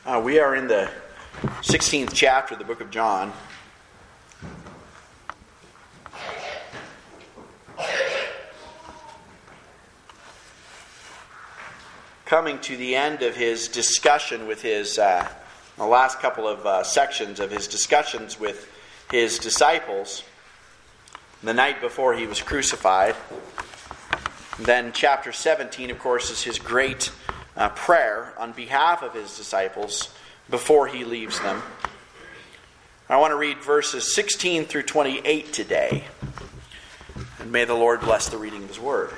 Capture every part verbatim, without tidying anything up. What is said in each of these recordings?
Uh, we are in the sixteenth chapter of the book of John. Coming to the end of his discussion with his, uh, the last couple of uh, sections of his discussions with his disciples, the night before he was crucified. Then chapter seventeen, of course, is his great uh, prayer on behalf of his disciples before he leaves them. I want to read verses sixteen through twenty-eight today. And may the Lord bless the reading of his word.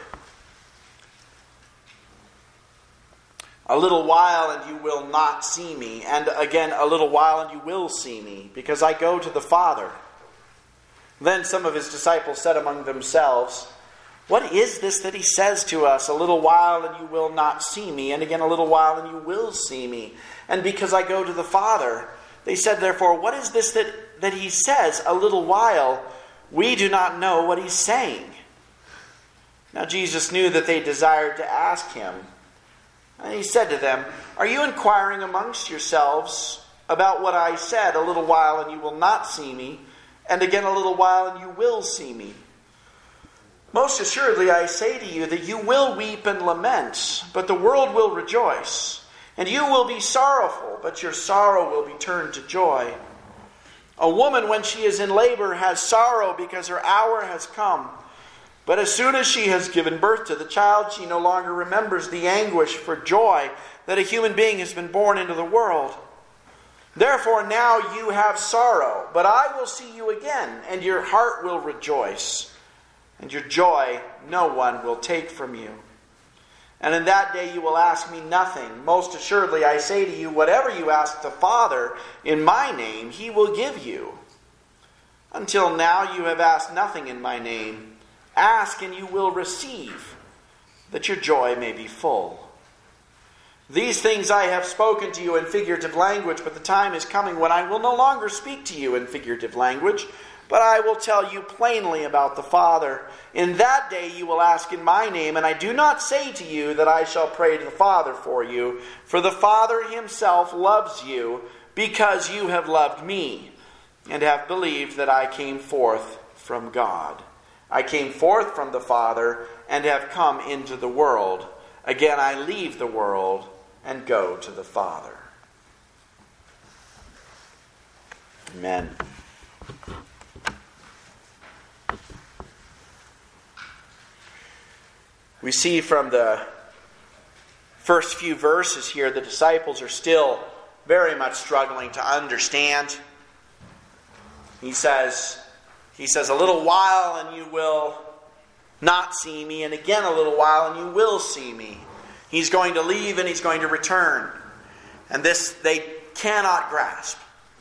A little while and you will not see me. And again, a little while and you will see me, because I go to the Father. Then some of his disciples said among themselves, "What is this that he says to us? A little while and you will not see me, and again a little while and you will see me. And because I go to the Father." They said, therefore, "What is this that, that he says, a little while? We do not know what he's saying." Now Jesus knew that they desired to ask him. And he said to them, "Are you inquiring amongst yourselves about what I said, a little while and you will not see me, and again a little while and you will see me? Most assuredly I say to you that you will weep and lament, but the world will rejoice. And you will be sorrowful, but your sorrow will be turned to joy. A woman, when she is in labor, has sorrow because her hour has come. But as soon as she has given birth to the child, she no longer remembers the anguish for joy that a human being has been born into the world. Therefore now you have sorrow, but I will see you again, and your heart will rejoice, and your joy no one will take from you. And in that day you will ask me nothing. Most assuredly I say to you, whatever you ask the Father in my name, he will give you. Until now you have asked nothing in my name. Ask and you will receive, that your joy may be full. These things I have spoken to you in figurative language, but the time is coming when I will no longer speak to you in figurative language, but I will tell you plainly about the Father. In that day you will ask in my name, and I do not say to you that I shall pray to the Father for you, for the Father himself loves you, because you have loved me, and have believed that I came forth from God. I came forth from the Father, and have come into the world. Again I leave the world, and go to the Father." Amen. We see from the first few verses here, the disciples are still very much struggling to understand. He says, he says, "A little while and you will not see me, and again a little while and you will see me." He's going to leave and he's going to return. And this they cannot grasp.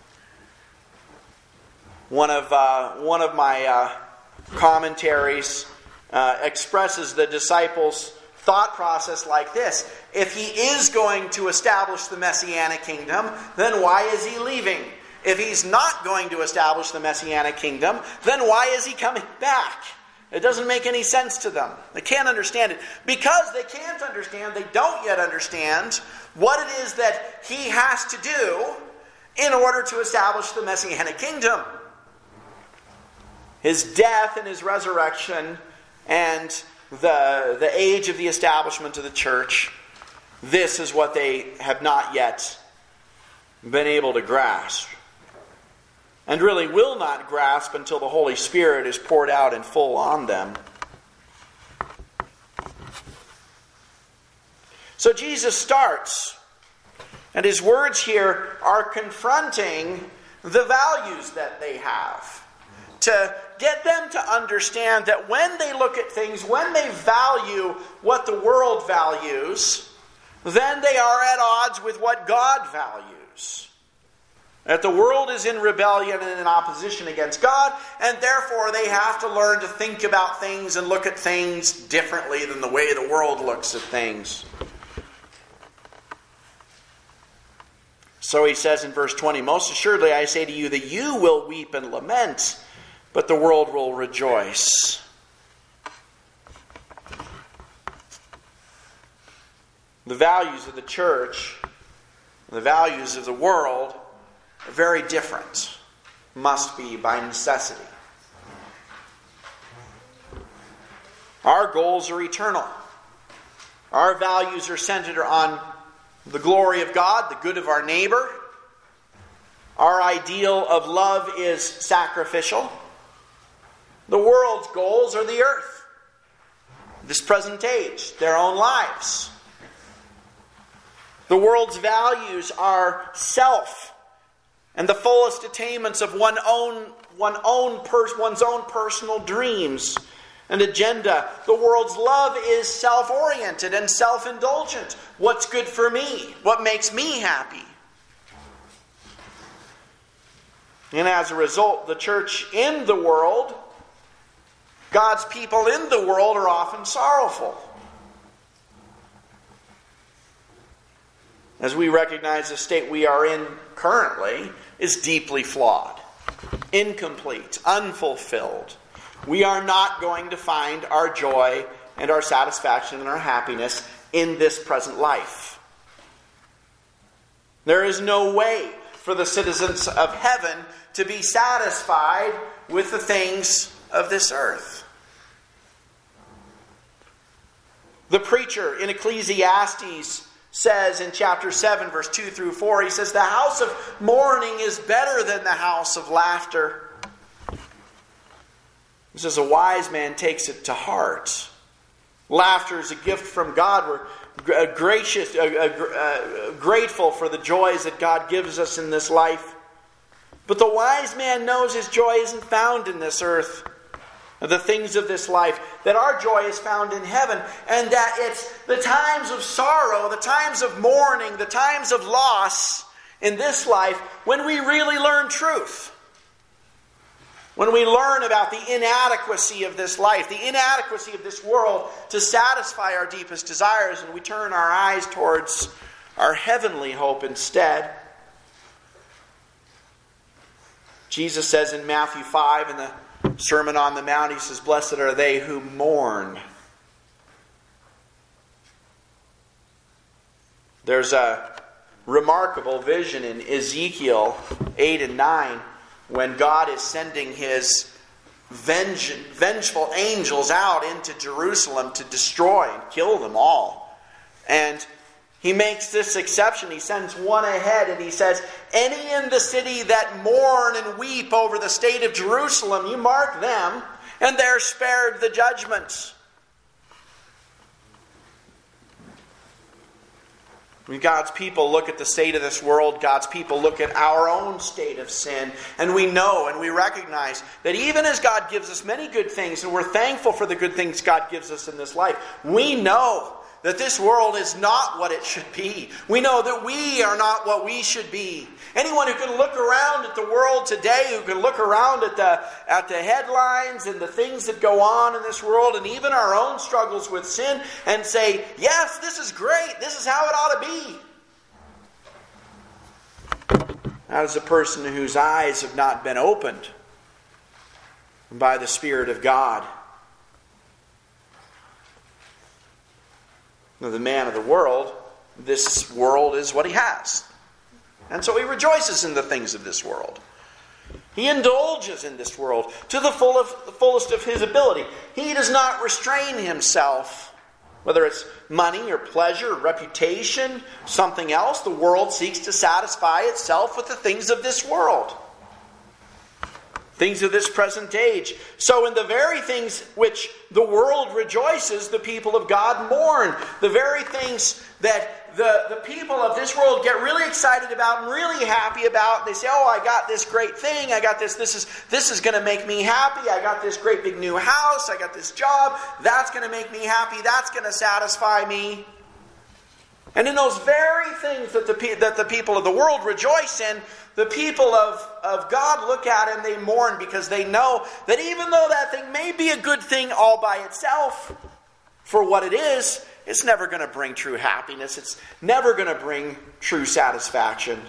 One of uh, one of my uh, commentaries Uh, expresses the disciples' thought process like this: if he is going to establish the Messianic kingdom, then why is he leaving? If he's not going to establish the Messianic kingdom, then why is he coming back? It doesn't make any sense to them. They can't understand it. Because they can't understand, they don't yet understand what it is that he has to do in order to establish the Messianic kingdom. His death and his resurrection and the, the age of the establishment of the church, this is what they have not yet been able to grasp. And really will not grasp until the Holy Spirit is poured out in full on them. So Jesus starts, and his words here are confronting the values that they have, to get them to understand that when they look at things, when they value what the world values, then they are at odds with what God values. That the world is in rebellion and in opposition against God, and therefore they have to learn to think about things and look at things differently than the way the world looks at things. So he says in verse twenty, "Most assuredly I say to you that you will weep and lament, but the world will rejoice." The values of the church The values of the world are very different. Must be by necessity. Our goals are eternal. Our values are centered on the glory of God, the good of our neighbor. Our ideal of love is sacrificial. The world's goals are the earth, this present age, their own lives. The world's values are self and the fullest attainments of one own, one own pers- one's own personal dreams and agenda. The world's love is self-oriented and self-indulgent. What's good for me? What makes me happy? And as a result, the church in the world, God's people in the world, are often sorrowful. As we recognize the state we are in currently is deeply flawed, incomplete, unfulfilled. We are not going to find our joy and our satisfaction and our happiness in this present life. There is no way for the citizens of heaven to be satisfied with the things of this earth. The preacher in Ecclesiastes says in chapter seven, verse two through four, he says, "The house of mourning is better than the house of laughter." He says, "A wise man takes it to heart." Laughter is a gift from God. We're gracious, uh, uh, grateful for the joys that God gives us in this life. But the wise man knows his joy isn't found in this earth, the things of this life, that our joy is found in heaven, and that it's the times of sorrow, the times of mourning, the times of loss in this life when we really learn truth. When we learn about the inadequacy of this life, the inadequacy of this world to satisfy our deepest desires, and we turn our eyes towards our heavenly hope instead. Jesus says in Matthew five, in the Sermon on the Mount, he says, "Blessed are they who mourn." There's a remarkable vision in Ezekiel eight and nine when God is sending his venge- vengeful angels out into Jerusalem to destroy and kill them all. And he makes this exception. He sends one ahead and he says, "Any in the city that mourn and weep over the state of Jerusalem, you mark them, and they're spared the judgments." When God's people look at the state of this world, God's people look at our own state of sin, and we know and we recognize that even as God gives us many good things, and we're thankful for the good things God gives us in this life, we know that this world is not what it should be. We know that we are not what we should be. Anyone who can look around at the world today, who can look around at the, at the headlines and the things that go on in this world, and even our own struggles with sin, and say, "Yes, this is great. This is how it ought to be." That is a person whose eyes have not been opened by the Spirit of God. Now, the man of the world, this world is what he has. And so he rejoices in the things of this world. He indulges in this world to the full of, the fullest of his ability. He does not restrain himself. Whether it's money or pleasure or reputation, something else, the world seeks to satisfy itself with the things of this world. Things of this present age. So in the very things which the world rejoices, the people of God mourn. The very things that the, the people of this world get really excited about and really happy about. They say, "Oh, I got this great thing. I got this. This is this is going to make me happy. I got this great big new house. I got this job. That's going to make me happy. That's going to satisfy me." And in those very things that the, that the people of the world rejoice in, the people of, of God look at and they mourn, because they know that even though that thing may be a good thing all by itself, for what it is, it's never going to bring true happiness. It's never going to bring true satisfaction.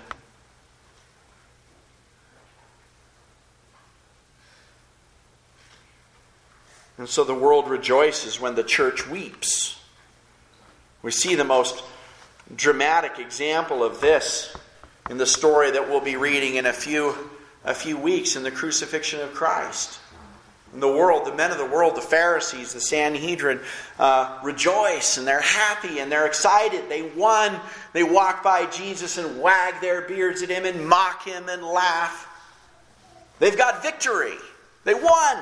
And so the world rejoices when the church weeps. We see the most dramatic example of this in the story that we'll be reading in a few, a few weeks in the crucifixion of Christ. In the world, the men of the world, the Pharisees, the Sanhedrin, uh, rejoice and they're happy and they're excited. They won. They walk by Jesus and wag their beards at him and mock him and laugh. They've got victory. They won.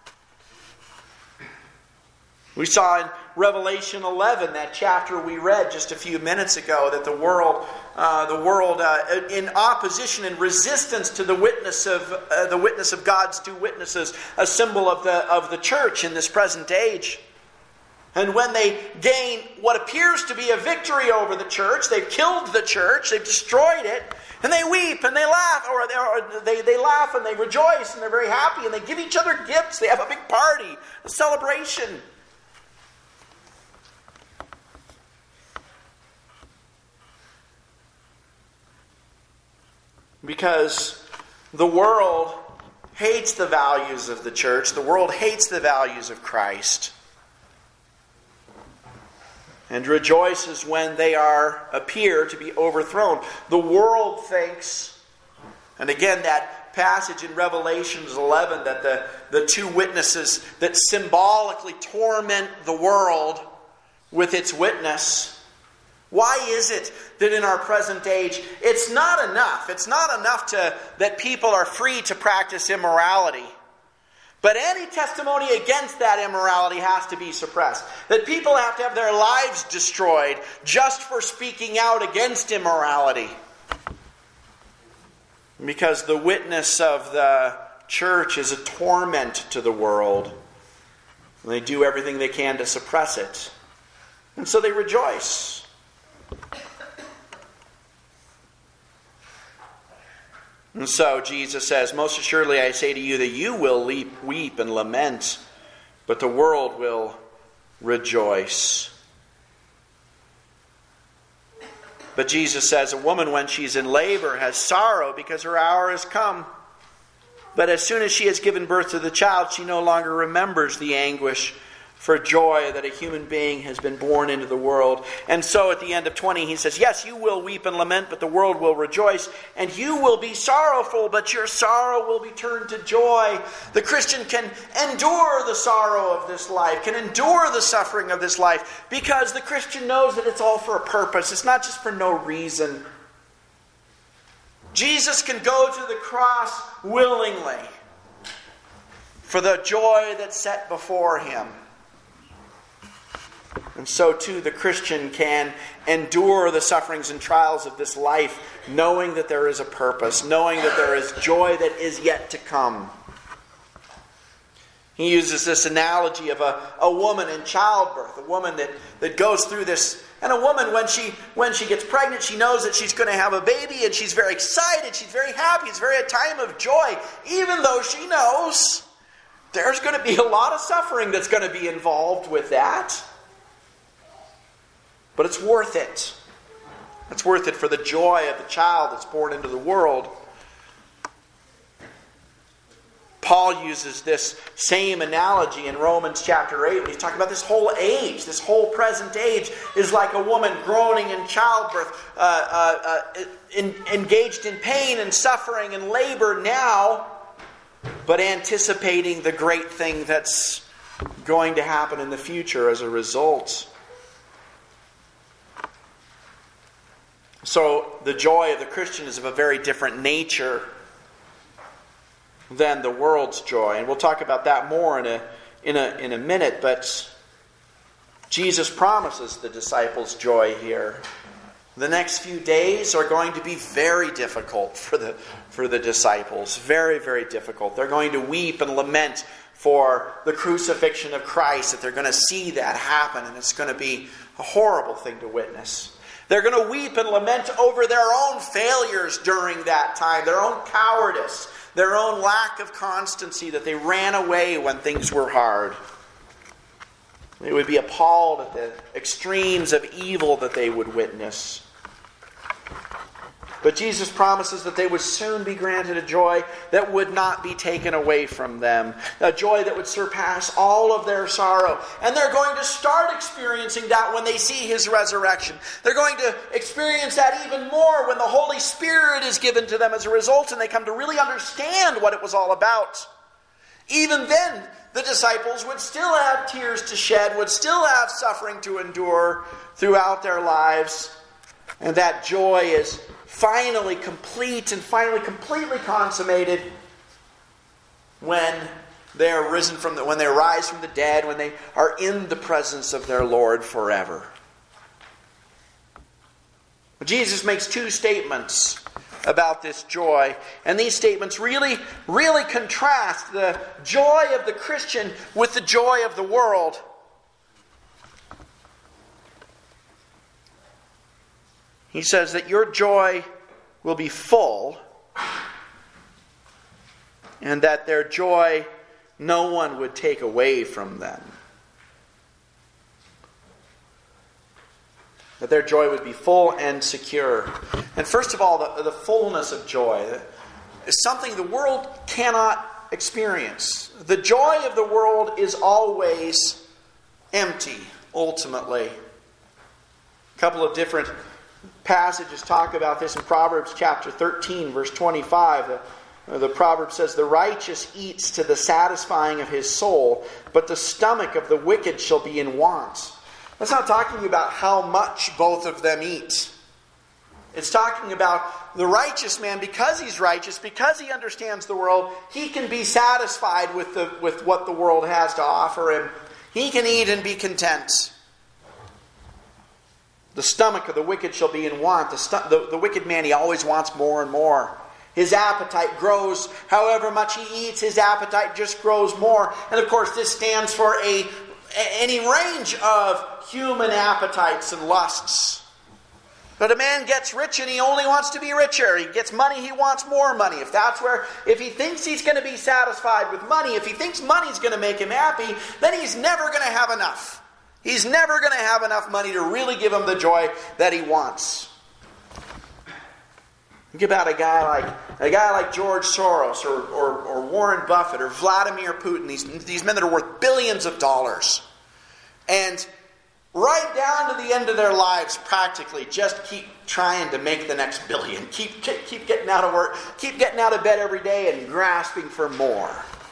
We saw in Revelation eleven, that chapter we read just a few minutes ago, that the world, uh, the world, uh, in opposition and resistance to the witness of uh, the witness of God's two witnesses, a symbol of the of the church in this present age. And when they gain what appears to be a victory over the church, they've killed the church, they've destroyed it, and they weep and they laugh, or they, or they, they laugh and they rejoice and they're very happy and they give each other gifts. They have a big party, a celebration. Because the world hates the values of the church. The world hates the values of Christ. And rejoices when they are appear to be overthrown. The world thinks, and again that passage in Revelation eleven, that the, the two witnesses that symbolically torment the world with its witness. Why is it that in our present age, it's not enough. It's not enough to that people are free to practice immorality. But any testimony against that immorality has to be suppressed. That people have to have their lives destroyed just for speaking out against immorality. Because the witness of the church is a torment to the world. And they do everything they can to suppress it. And so they rejoice. And so Jesus says, most assuredly I say to you that you will leap, weep and lament, but the world will rejoice. But Jesus says, a woman when she's in labor has sorrow because her hour has come. But as soon as she has given birth to the child, she no longer remembers the anguish for joy that a human being has been born into the world. And so at the end of twenty, he says, yes, you will weep and lament, but the world will rejoice. And you will be sorrowful, but your sorrow will be turned to joy. The Christian can endure the sorrow of this life, can endure the suffering of this life, because the Christian knows that it's all for a purpose. It's not just for no reason. Jesus can go to the cross willingly for the joy that's set before him. And so too the Christian can endure the sufferings and trials of this life, knowing that there is a purpose, knowing that there is joy that is yet to come. He uses this analogy of a, a woman in childbirth, a woman that, that goes through this. And a woman, when she when she gets pregnant, she knows that she's going to have a baby, and she's very excited, she's very happy, it's very a time of joy, even though she knows there's going to be a lot of suffering that's going to be involved with that. But it's worth it. It's worth it for the joy of the child that's born into the world. Paul uses this same analogy in Romans chapter eight when he's talking about this whole age. This whole present age is like a woman groaning in childbirth, uh, uh, uh, in, engaged in pain and suffering and labor now, but anticipating the great thing that's going to happen in the future as a result. So the joy of the Christian is of a very different nature than the world's joy. And we'll talk about that more in a, in a, in a minute. But Jesus promises the disciples joy here. The next few days are going to be very difficult for the, for the disciples. Very, very difficult. They're going to weep and lament for the crucifixion of Christ. That they're going to see that happen. And it's going to be a horrible thing to witness. They're going to weep and lament over their own failures during that time, their own cowardice, their own lack of constancy, that they ran away when things were hard. They would be appalled at the extremes of evil that they would witness. But Jesus promises that they would soon be granted a joy that would not be taken away from them. A joy that would surpass all of their sorrow. And they're going to start experiencing that when they see His resurrection. They're going to experience that even more when the Holy Spirit is given to them as a result and they come to really understand what it was all about. Even then, the disciples would still have tears to shed, would still have suffering to endure throughout their lives. And that joy is finally complete and finally completely consummated when they are risen from the, when they rise from the dead, when they are in the presence of their Lord forever. Jesus makes two statements about this joy, and these statements really, really contrast the joy of the Christian with the joy of the world. He says that your joy will be full, and that their joy no one would take away from them. That their joy would be full and secure. And first of all, the, the fullness of joy is something the world cannot experience. The joy of the world is always empty, ultimately. A couple of different passages talk about this in Proverbs chapter thirteen, verse twenty-five. The, the proverb says, "The righteous eats to the satisfying of his soul, but the stomach of the wicked shall be in want." That's not talking about how much both of them eat. It's talking about the righteous man, because he's righteous, because he understands the world, he can be satisfied with the with what the world has to offer him. He can eat and be content. The stomach of the wicked shall be in want. The, stu- the, the wicked man, he always wants more and more. His appetite grows. However much he eats, his appetite just grows more. And of course, this stands for a any range of human appetites and lusts. But a man gets rich and he only wants to be richer. He gets money, he wants more money. If that's where, if he thinks he's going to be satisfied with money, if he thinks money's going to make him happy, then he's never going to have enough. He's never going to have enough money to really give him the joy that he wants. Think about a guy like a guy like George Soros or, or, or Warren Buffett or Vladimir Putin, these, these men that are worth billions of dollars. And right down to the end of their lives, practically, just keep trying to make the next billion. Keep, keep, keep getting out of work, keep getting out of bed every day and grasping for more.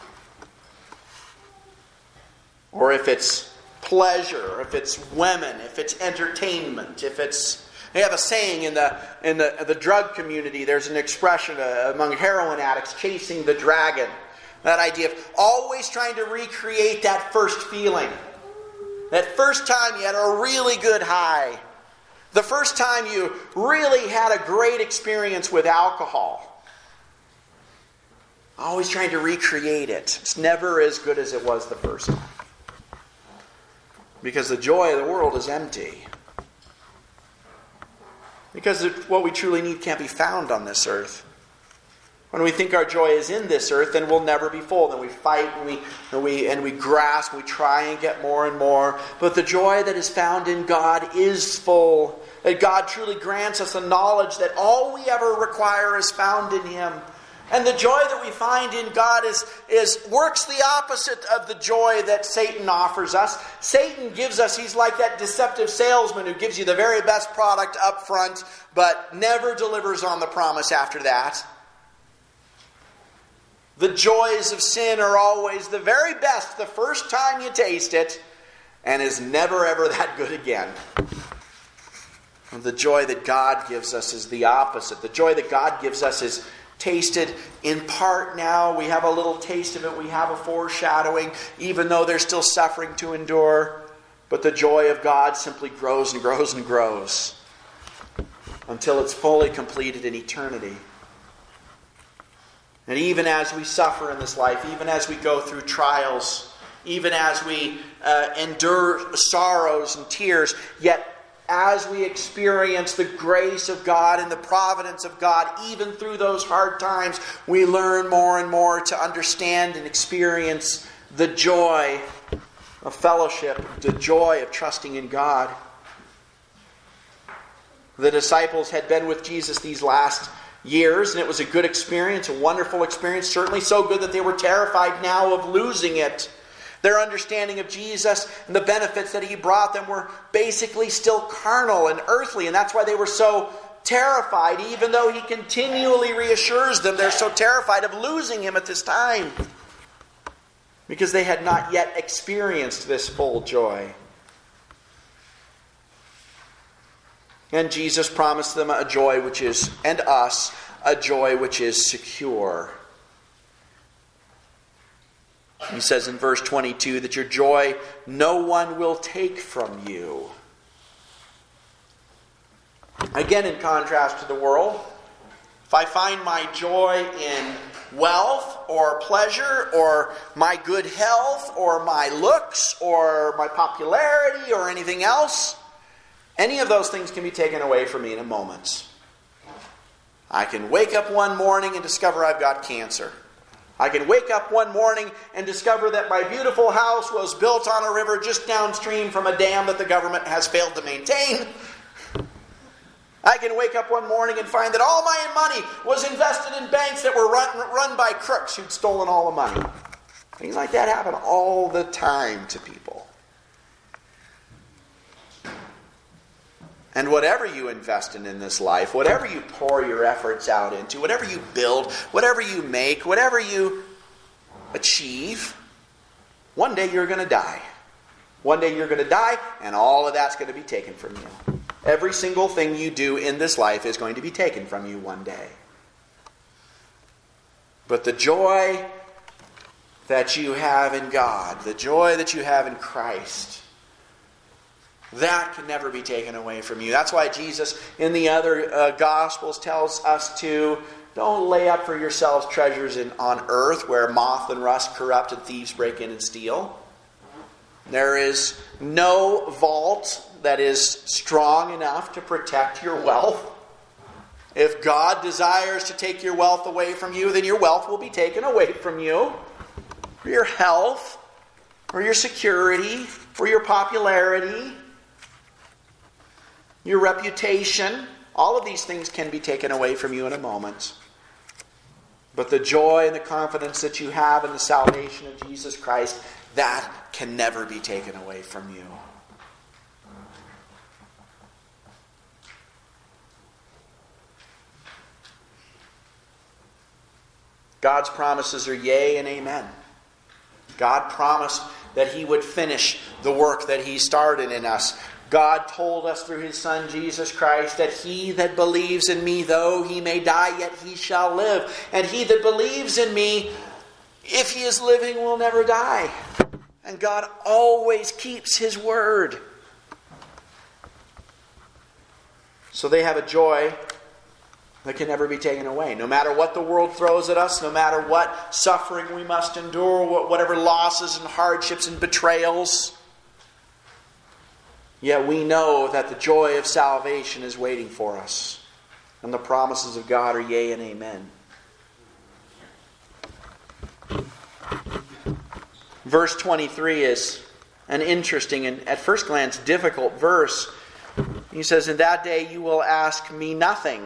Or if it's pleasure, if it's women, if it's entertainment, if it's... They have a saying in the in the, the drug community, there's an expression uh, among heroin addicts, chasing the dragon. That idea of always trying to recreate that first feeling. That first time you had a really good high. The first time you really had a great experience with alcohol. Always trying to recreate it. It's never as good as it was the first time. Because the joy of the world is empty. Because what we truly need can't be found on this earth. When we think our joy is in this earth, then we'll never be full. Then we fight and we and we and we grasp, we try and get more and more. But the joy that is found in God is full. That God truly grants us the knowledge that all we ever require is found in Him. And the joy that we find in God is, is works the opposite of the joy that Satan offers us. Satan gives us, he's like that deceptive salesman who gives you the very best product up front, but never delivers on the promise after that. The joys of sin are always the very best the first time you taste it, and is never ever that good again. And the joy that God gives us is the opposite. The joy that God gives us is tasted in part now. We have a little taste of it. We have a foreshadowing, even though there's still suffering to endure. But the joy of God simply grows and grows and grows until it's fully completed in eternity. And even as we suffer in this life, even as we go through trials, even as we uh, endure sorrows and tears, yet as we experience the grace of God and the providence of God, even through those hard times, we learn more and more to understand and experience the joy of fellowship, the joy of trusting in God. The disciples had been with Jesus these last years, and it was a good experience, a wonderful experience, certainly so good that they were terrified now of losing it. Their understanding of Jesus and the benefits that he brought them were basically still carnal and earthly, and that's why they were so terrified, even though he continually reassures them. They're so terrified of losing him at this time because they had not yet experienced this full joy. And Jesus promised them a joy which is, and us, a joy which is secure. He says in verse twenty-two that your joy no one will take from you. Again, in contrast to the world, if I find my joy in wealth or pleasure or my good health or my looks or my popularity or anything else, any of those things can be taken away from me in a moment. I can wake up one morning and discover I've got cancer. I can wake up one morning and discover that my beautiful house was built on a river just downstream from a dam that the government has failed to maintain. I can wake up one morning and find that all my money was invested in banks that were run, run by crooks who'd stolen all the money. Things like that happen all the time to people. And whatever you invest in in this life, whatever you pour your efforts out into, whatever you build, whatever you make, whatever you achieve, one day you're going to die. One day you're going to die, and all of that's going to be taken from you. Every single thing you do in this life is going to be taken from you one day. But the joy that you have in God, the joy that you have in Christ, that can never be taken away from you. That's why Jesus in the other uh, Gospels tells us to don't lay up for yourselves treasures in, on earth where moth and rust corrupt and thieves break in and steal. There is no vault that is strong enough to protect your wealth. If God desires to take your wealth away from you, then your wealth will be taken away from you. For your health, for your security, for your popularity, your reputation, all of these things can be taken away from you in a moment. But the joy and the confidence that you have in the salvation of Jesus Christ, that can never be taken away from you. God's promises are yea and amen. God promised that He would finish the work that He started in us. God told us through His Son, Jesus Christ, that he that believes in me, though he may die, yet he shall live. And he that believes in me, if he is living, will never die. And God always keeps His word. So they have a joy that can never be taken away. No matter what the world throws at us, no matter what suffering we must endure, whatever losses and hardships and betrayals, yet we know that the joy of salvation is waiting for us. And the promises of God are yea and amen. Verse twenty-three is an interesting and at first glance difficult verse. He says, "In that day you will ask me nothing."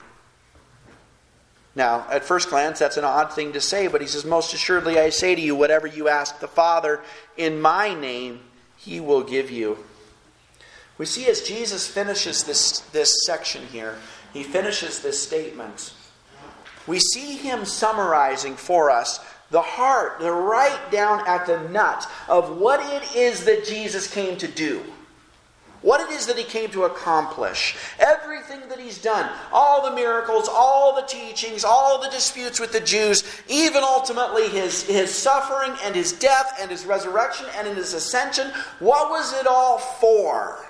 Now, at first glance, that's an odd thing to say, but he says, "Most assuredly I say to you, whatever you ask the Father in my name, He will give you." We see as Jesus finishes this, this section here, he finishes this statement, we see him summarizing for us the heart, the right down at the nut of what it is that Jesus came to do. What it is that he came to accomplish. Everything that he's done. All the miracles, all the teachings, all the disputes with the Jews, even ultimately his, his suffering and his death and his resurrection and in his ascension. What was it all for?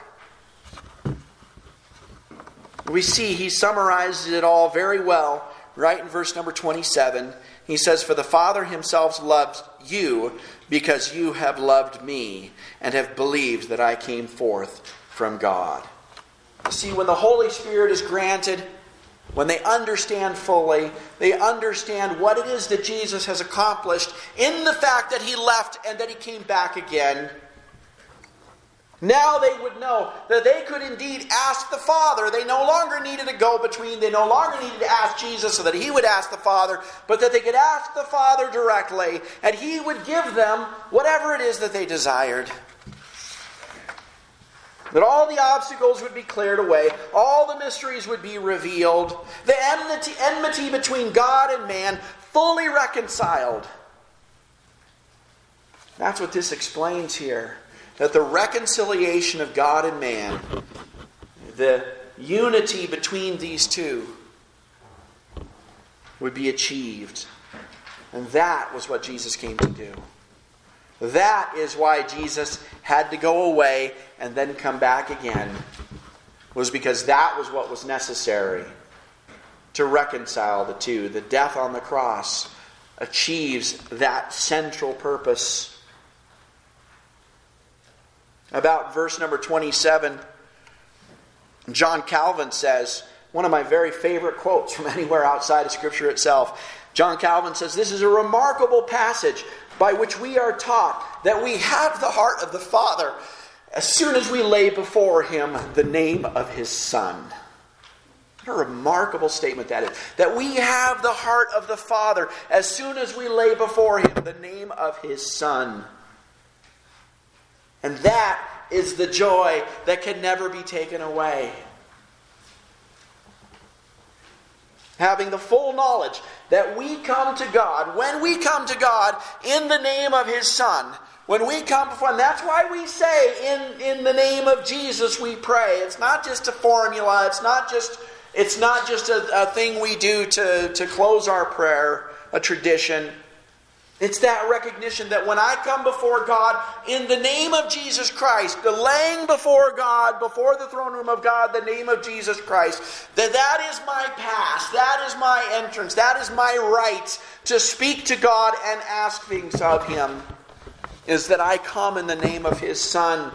We see he summarizes it all very well right in verse number twenty-seven. He says, "For the Father himself loved you because you have loved me and have believed that I came forth from God." See, when the Holy Spirit is granted, when they understand fully, they understand what it is that Jesus has accomplished in the fact that he left and that he came back again. Now they would know that they could indeed ask the Father. They no longer needed a go-between. They no longer needed to ask Jesus so that He would ask the Father, but that they could ask the Father directly, and He would give them whatever it is that they desired. That all the obstacles would be cleared away. All the mysteries would be revealed. The enmity, enmity between God and man fully reconciled. That's what this explains here. That the reconciliation of God and man, the unity between these two, would be achieved. And that was what Jesus came to do. That is why Jesus had to go away and then come back again. Was because that was what was necessary to reconcile the two. The death on the cross achieves that central purpose. About verse number twenty-seven, John Calvin says, one of my very favorite quotes from anywhere outside of Scripture itself. John Calvin says, "This is a remarkable passage by which we are taught that we have the heart of the Father as soon as we lay before Him the name of His Son." What a remarkable statement that is. That we have the heart of the Father as soon as we lay before Him the name of His Son. And that is the joy that can never be taken away. Having the full knowledge that we come to God, when we come to God in the name of His Son, when we come before Him, that's why we say in, in the name of Jesus we pray. It's not just a formula, it's not just, it's not just a, a thing we do to, to close our prayer, a tradition. It's that recognition that when I come before God in the name of Jesus Christ, the laying before God, before the throne room of God, the name of Jesus Christ, that that is my pass, that is my entrance, that is my right to speak to God and ask things of Him, is that I come in the name of His Son.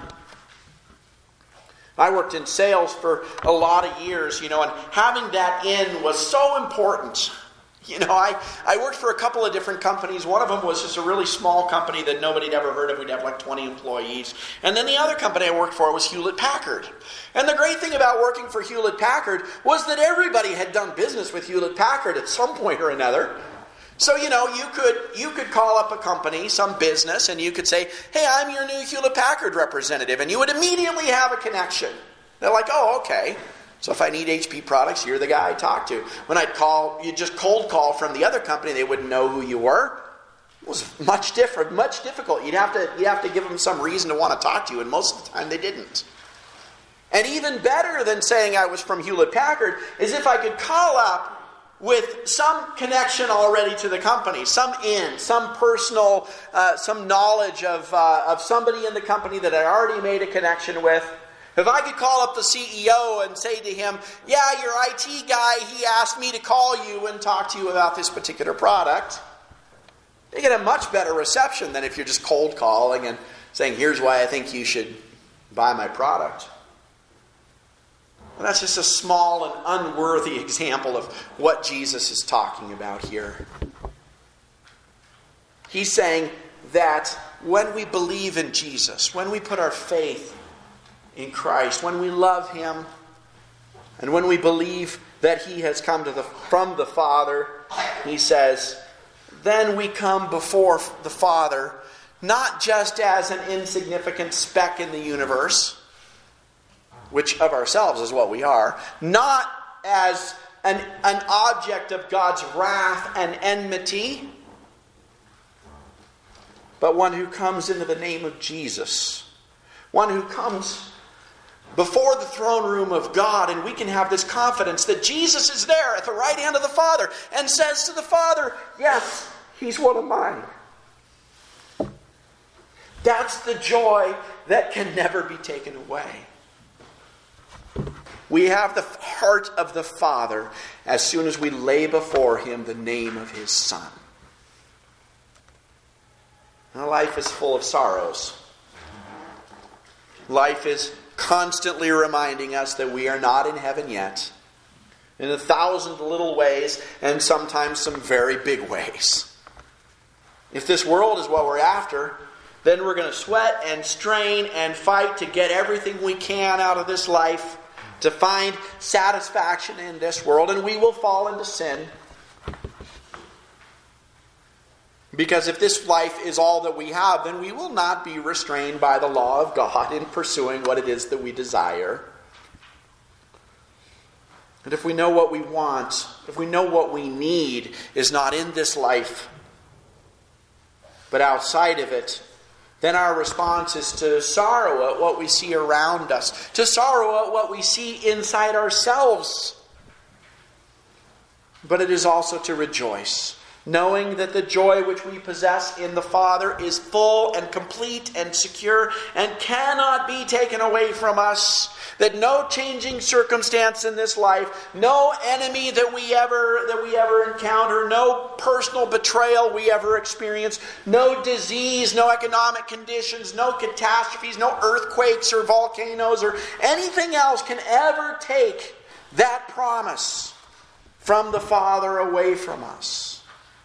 I worked in sales for a lot of years, you know, and having that in was so important. You know, I, I worked for a couple of different companies. One of them was just a really small company that nobody had ever heard of. We'd have like twenty employees. And then the other company I worked for was Hewlett-Packard. And the great thing about working for Hewlett-Packard was that everybody had done business with Hewlett-Packard at some point or another. So, you know, you could you could call up a company, some business, and you could say, "Hey, I'm your new Hewlett-Packard representative." And you would immediately have a connection. They're like, "Oh, okay. So if I need H P products, you're the guy I talk to." When I'd call, you just cold call from the other company, they wouldn't know who you were. It was much different, much difficult. You'd have to, you'd have to give them some reason to want to talk to you, and most of the time they didn't. And even better than saying I was from Hewlett-Packard is if I could call up with some connection already to the company, some in, some personal, uh, some knowledge of uh, of somebody in the company that I already made a connection with. If I could call up the C E O and say to him, "Yeah, your I T guy, he asked me to call you and talk to you about this particular product," they get a much better reception than if you're just cold calling and saying, "Here's why I think you should buy my product." And that's just a small and unworthy example of what Jesus is talking about here. He's saying that when we believe in Jesus, when we put our faith in Christ, when we love Him, and when we believe that He has come to the, from the Father, He says, then we come before the Father, not just as an insignificant speck in the universe, which of ourselves is what we are, not as an, an object of God's wrath and enmity, but one who comes into the name of Jesus, one who comes before the throne room of God, and we can have this confidence that Jesus is there at the right hand of the Father and says to the Father, "Yes, He's one of mine." That's the joy that can never be taken away. We have the heart of the Father as soon as we lay before Him the name of His Son. Now, life is full of sorrows. Life is constantly reminding us that we are not in heaven yet, in a thousand little ways, and sometimes some very big ways. If this world is what we're after, then we're going to sweat and strain and fight to get everything we can out of this life, to find satisfaction in this world, and we will fall into sin. Because if this life is all that we have, then we will not be restrained by the law of God in pursuing what it is that we desire. And if we know what we want, if we know what we need is not in this life, but outside of it, then our response is to sorrow at what we see around us, to sorrow at what we see inside ourselves. But it is also to rejoice, knowing that the joy which we possess in the Father is full and complete and secure and cannot be taken away from us. That no changing circumstance in this life, no enemy that we ever that we ever encounter, no personal betrayal we ever experience, no disease, no economic conditions, no catastrophes, no earthquakes or volcanoes or anything else can ever take that promise from the Father away from us.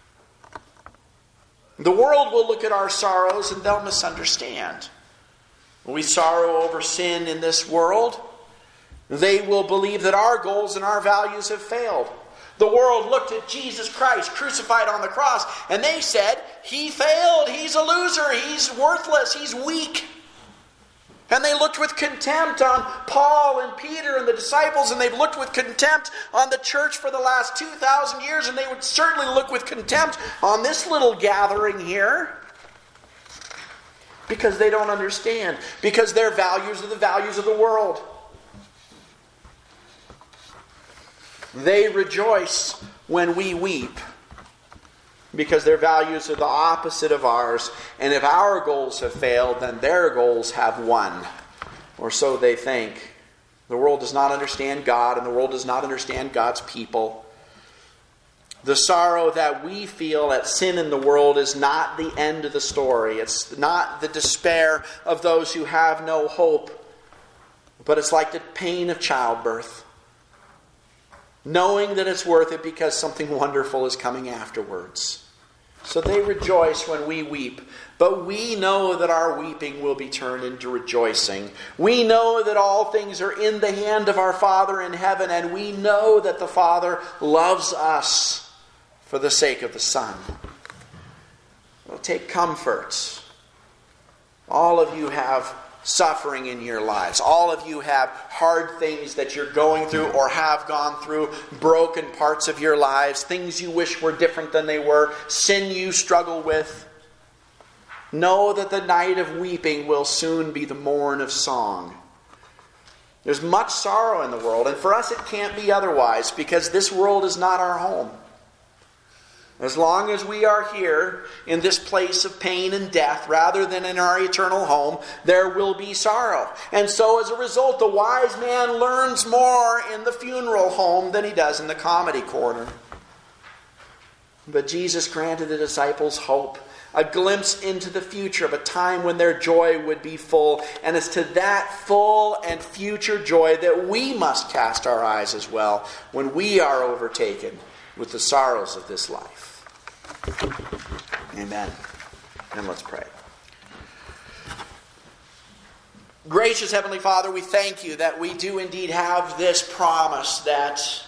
The world will look at our sorrows and they'll misunderstand. When we sorrow over sin in this world, they will believe that our goals and our values have failed. The world looked at Jesus Christ crucified on the cross and they said, He failed, He's a loser, He's worthless, He's weak. And they looked with contempt on Paul and Peter and the disciples, and they've looked with contempt on the church for the last two thousand years, and they would certainly look with contempt on this little gathering here. Because they don't understand. Because their values are the values of the world. They rejoice when we weep. Because their values are the opposite of ours. And if our goals have failed, then their goals have won. Or so they think. The world does not understand God, and the world does not understand God's people. The sorrow that we feel at sin in the world is not the end of the story. It's not the despair of those who have no hope. But it's like the pain of childbirth. Knowing that it's worth it because something wonderful is coming afterwards. So they rejoice when we weep. But we know that our weeping will be turned into rejoicing. We know that all things are in the hand of our Father in heaven. And we know that the Father loves us for the sake of the Son. Well, take comfort. All of you have suffering in your lives. All of you have hard things that you're going through or have gone through, broken parts of your lives, things you wish were different than they were, sin you struggle with. Know that the night of weeping will soon be the morn of song. There's much sorrow in the world, and for us it can't be otherwise, because this world is not our home. As long as we are here in this place of pain and death, rather than in our eternal home, there will be sorrow. And so as a result, the wise man learns more in the funeral home than he does in the comedy corner. But Jesus granted the disciples hope, a glimpse into the future of a time when their joy would be full. And it's to that full and future joy that we must cast our eyes as well when we are overtaken with the sorrows of this life. Amen. And let's pray. Gracious Heavenly Father, we thank you that we do indeed have this promise that,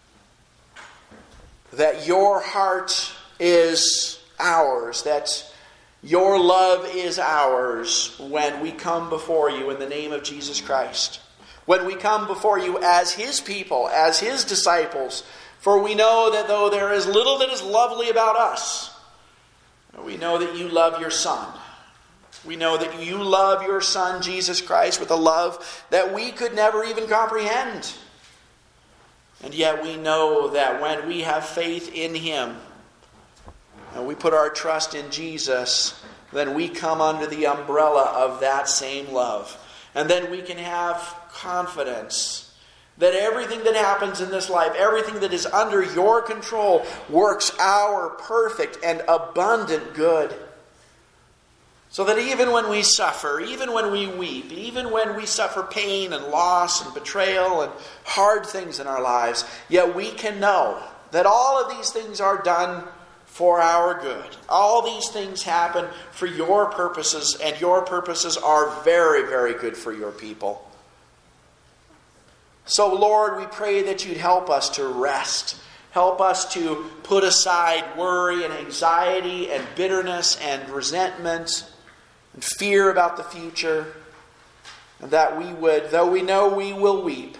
that your heart is ours, that your love is ours when we come before you in the name of Jesus Christ. When we come before you as His people, as His disciples. For we know that though there is little that is lovely about us, we know that you love your Son. We know that you love your Son, Jesus Christ, with a love that we could never even comprehend. And yet we know that when we have faith in Him, and we put our trust in Jesus, then we come under the umbrella of that same love. And then we can have confidence that everything that happens in this life, everything that is under your control, works our perfect and abundant good. So that even when we suffer, even when we weep, even when we suffer pain and loss and betrayal and hard things in our lives, yet we can know that all of these things are done for our good. All these things happen for your purposes, and your purposes are very, very good for your people. So, Lord, we pray that you'd help us to rest. Help us to put aside worry and anxiety and bitterness and resentment and fear about the future. And that we would, though we know we will weep,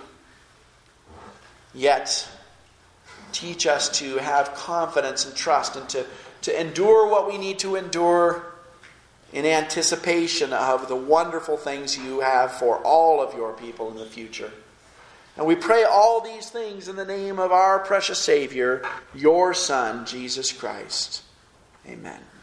yet teach us to have confidence and trust and to, to endure what we need to endure in anticipation of the wonderful things you have for all of your people in the future. And we pray all these things in the name of our precious Savior, your Son, Jesus Christ. Amen.